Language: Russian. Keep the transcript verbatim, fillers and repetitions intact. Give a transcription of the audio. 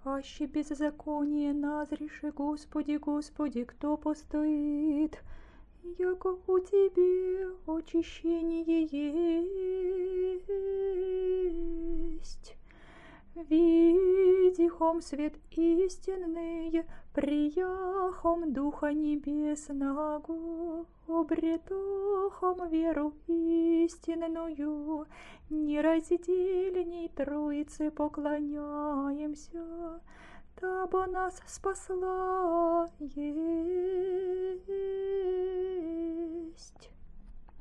Аще беззаконие назреши, Господи, Господи, кто постоит? Яко у Тебе очищение есть. Видихом свет истинный, прияхом Духа Небесного, обретохом веру истинную, нераздельней Троице поклоняемся, табо нас спасла есть.